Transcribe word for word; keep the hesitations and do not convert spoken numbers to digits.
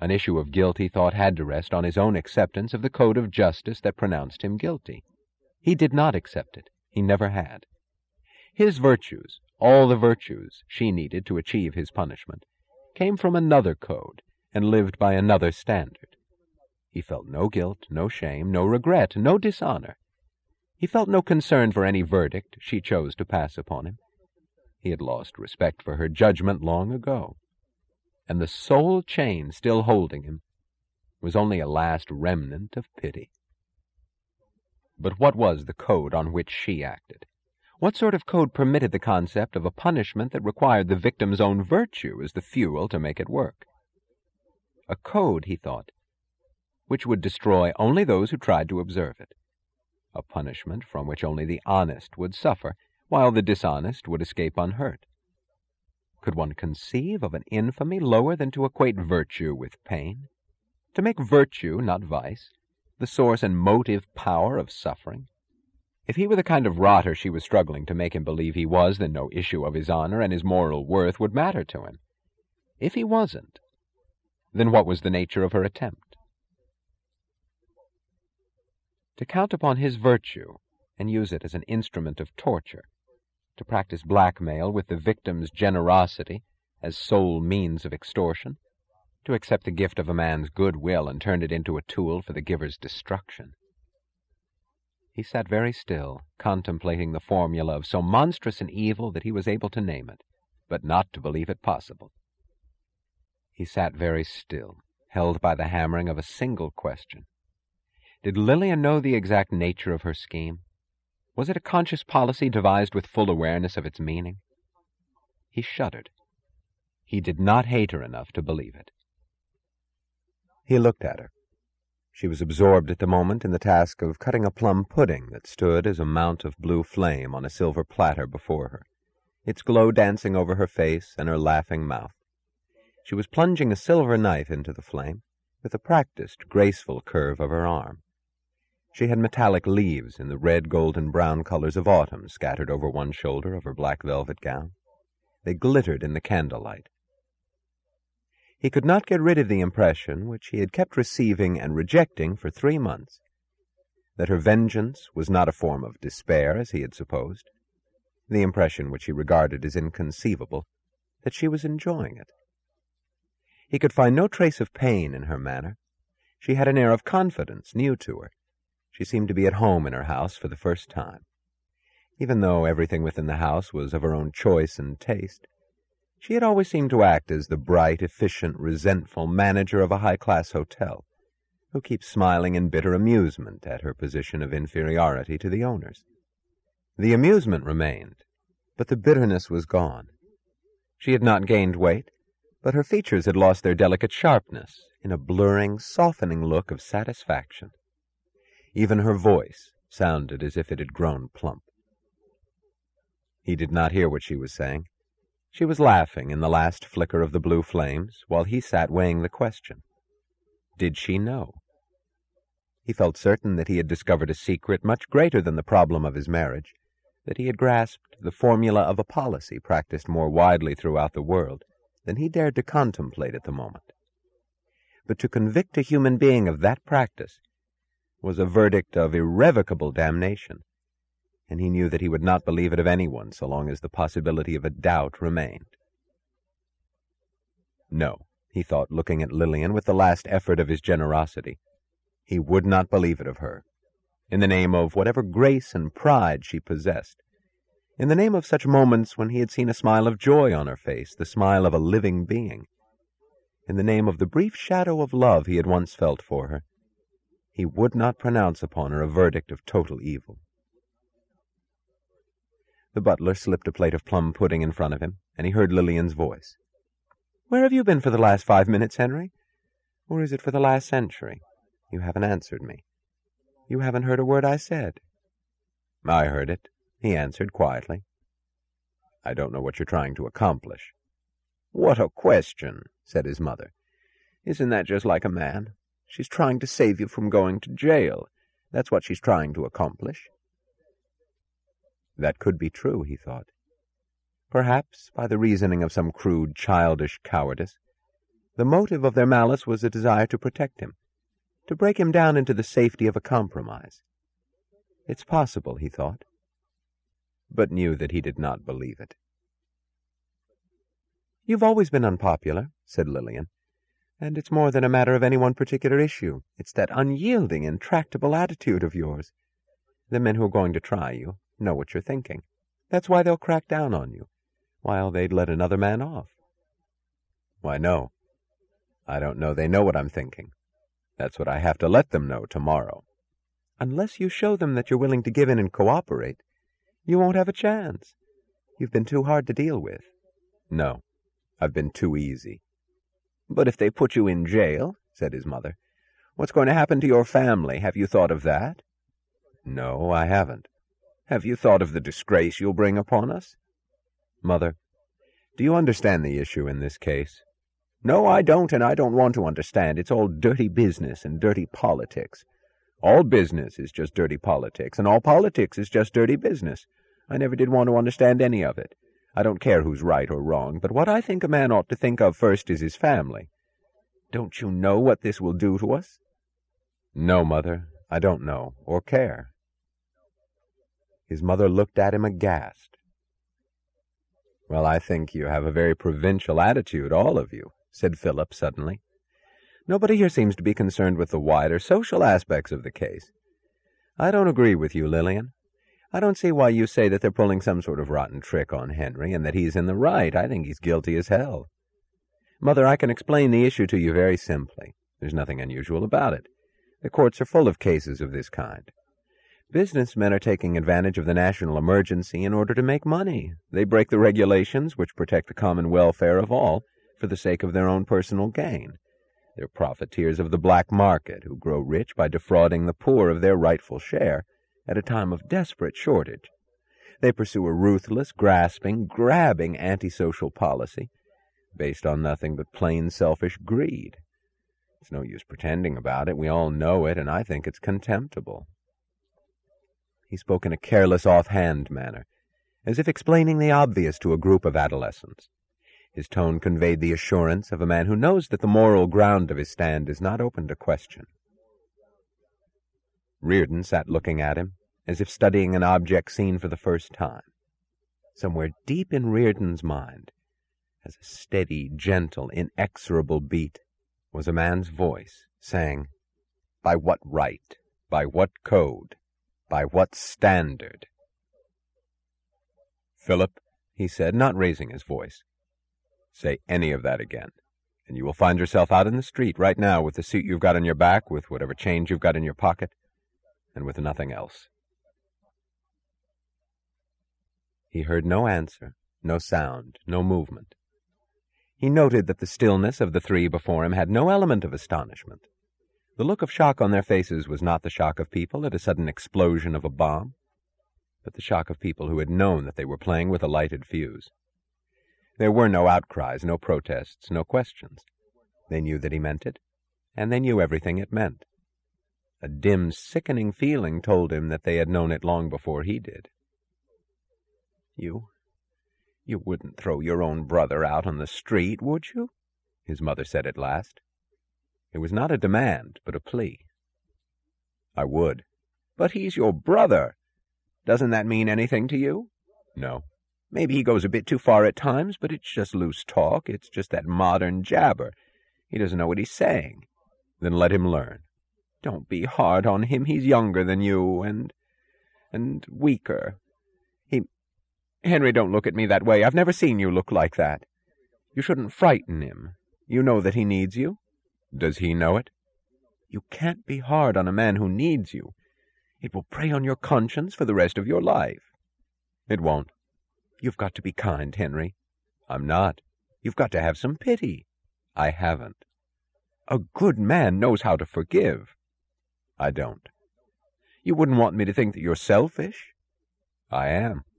An issue of guilt, he thought, had to rest on his own acceptance of the code of justice that pronounced him guilty. He did not accept it. He never had. His virtues, all the virtues she needed to achieve his punishment, came from another code and lived by another standard. He felt no guilt, no shame, no regret, no dishonor. He felt no concern for any verdict she chose to pass upon him. He had lost respect for her judgment long ago, and the sole chain still holding him was only a last remnant of pity. But what was the code on which she acted? What sort of code permitted the concept of a punishment that required the victim's own virtue as the fuel to make it work? A code, he thought, which would destroy only those who tried to observe it. A punishment from which only the honest would suffer, while the dishonest would escape unhurt. Could one conceive of an infamy lower than to equate virtue with pain? To make virtue, not vice, the source and motive power of suffering? If he were the kind of rotter she was struggling to make him believe he was, then no issue of his honor and his moral worth would matter to him. If he wasn't, then what was the nature of her attempt? To count upon his virtue and use it as an instrument of torture, to practice blackmail with the victim's generosity as sole means of extortion, to accept the gift of a man's goodwill and turn it into a tool for the giver's destruction. He sat very still, contemplating the formula of so monstrous an evil that he was able to name it, but not to believe it possible. He sat very still, held by the hammering of a single question. Did Lillian know the exact nature of her scheme? Was it a conscious policy devised with full awareness of its meaning? He shuddered. He did not hate her enough to believe it. He looked at her. She was absorbed at the moment in the task of cutting a plum pudding that stood as a mount of blue flame on a silver platter before her, its glow dancing over her face and her laughing mouth. She was plunging a silver knife into the flame with a practiced, graceful curve of her arm. She had metallic leaves in the red, golden, brown colors of autumn scattered over one shoulder of her black velvet gown. They glittered in the candlelight. He could not get rid of the impression, which he had kept receiving and rejecting for three months, that her vengeance was not a form of despair, as he had supposed, the impression which he regarded as inconceivable, that she was enjoying it. He could find no trace of pain in her manner. She had an air of confidence new to her. She seemed to be at home in her house for the first time. Even though everything within the house was of her own choice and taste, she had always seemed to act as the bright, efficient, resentful manager of a high-class hotel, who keeps smiling in bitter amusement at her position of inferiority to the owners. The amusement remained, but the bitterness was gone. She had not gained weight, but her features had lost their delicate sharpness in a blurring, softening look of satisfaction. Even her voice sounded as if it had grown plump. He did not hear what she was saying. She was laughing in the last flicker of the blue flames, while he sat weighing the question. Did she know? He felt certain that he had discovered a secret much greater than the problem of his marriage, that he had grasped the formula of a policy practiced more widely throughout the world than he dared to contemplate at the moment. But to convict a human being of that practice was a verdict of irrevocable damnation, and he knew that he would not believe it of anyone so long as the possibility of a doubt remained. No, he thought, looking at Lillian with the last effort of his generosity. He would not believe it of her, in the name of whatever grace and pride she possessed, in the name of such moments when he had seen a smile of joy on her face, the smile of a living being, in the name of the brief shadow of love he had once felt for her. He would not pronounce upon her a verdict of total evil. The butler slipped a plate of plum pudding in front of him, and he heard Lillian's voice. "Where have you been for the last five minutes, Henry? Or is it for the last century? You haven't answered me. You haven't heard a word I said." "I heard it," he answered quietly. "I don't know what you're trying to accomplish." "What a question," said his mother. "Isn't that just like a man? She's trying to save you from going to jail. That's what she's trying to accomplish." That could be true, he thought. Perhaps by the reasoning of some crude, childish cowardice. The motive of their malice was a desire to protect him, to break him down into the safety of a compromise. It's possible, he thought, but knew that he did not believe it. "You've always been unpopular," said Lillian, "and it's more than a matter of any one particular issue. It's that unyielding, intractable attitude of yours. The men who are going to try you know what you're thinking. That's why they'll crack down on you, while they'd let another man off." "Why, no. I don't know they know what I'm thinking. That's what I have to let them know tomorrow." "Unless you show them that you're willing to give in and cooperate, you won't have a chance. You've been too hard to deal with." "No, I've been too easy." "But if they put you in jail," said his mother, "what's going to happen to your family? Have you thought of that?" "No, I haven't." "Have you thought of the disgrace you'll bring upon us?" "Mother, do you understand the issue in this case?" "No, I don't, and I don't want to understand. It's all dirty business and dirty politics. All business is just dirty politics, and all politics is just dirty business. I never did want to understand any of it. I don't care who's right or wrong, but what I think a man ought to think of first is his family. Don't you know what this will do to us?" "No, Mother, I don't know, or care." His mother looked at him aghast. "Well, I think you have a very provincial attitude, all of you," said Philip suddenly. "Nobody here seems to be concerned with the wider social aspects of the case. I don't agree with you, Lillian. I don't see why you say that they're pulling some sort of rotten trick on Henry and that he's in the right. I think he's guilty as hell. Mother, I can explain the issue to you very simply. There's nothing unusual about it. The courts are full of cases of this kind. Businessmen are taking advantage of the national emergency in order to make money. They break the regulations which protect the common welfare of all for the sake of their own personal gain. They're profiteers of the black market who grow rich by defrauding the poor of their rightful share at a time of desperate shortage. They pursue a ruthless, grasping, grabbing antisocial policy based on nothing but plain selfish greed. It's no use pretending about it. We all know it, and I think it's contemptible." He spoke in a careless, offhand manner, as if explaining the obvious to a group of adolescents. His tone conveyed the assurance of a man who knows that the moral ground of his stand is not open to question. Reardon sat looking at him, as if studying an object seen for the first time. Somewhere deep in Reardon's mind, as a steady, gentle, inexorable beat, was a man's voice, saying, "By what right? By what code? By what standard?" "Philip," he said, not raising his voice, "say any of that again, and you will find yourself out in the street right now with the suit you've got on your back, with whatever change you've got in your pocket, and with nothing else." He heard no answer, no sound, no movement. He noted that the stillness of the three before him had no element of astonishment. The look of shock on their faces was not the shock of people at a sudden explosion of a bomb, but the shock of people who had known that they were playing with a lighted fuse. There were no outcries, no protests, no questions. They knew that he meant it, and they knew everything it meant. A dim, sickening feeling told him that they had known it long before he did. You, you wouldn't throw your own brother out on the street, would you?" his mother said at last. It was not a demand, but a plea. "I would." "But he's your brother. Doesn't that mean anything to you?" "No." "Maybe he goes a bit too far at times, but it's just loose talk. It's just that modern jabber. He doesn't know what he's saying." "Then let him learn." "Don't be hard on him. He's younger than you, and... and weaker. He... Henry, don't look at me that way. I've never seen you look like that. You shouldn't frighten him. You know that he needs you." "Does he know it?" "You can't be hard on a man who needs you. It will prey on your conscience for the rest of your life." "It won't." "You've got to be kind, Henry." "I'm not." "You've got to have some pity." "I haven't." "A good man knows how to forgive." "I don't." "You wouldn't want me to think that you're selfish?" "I am."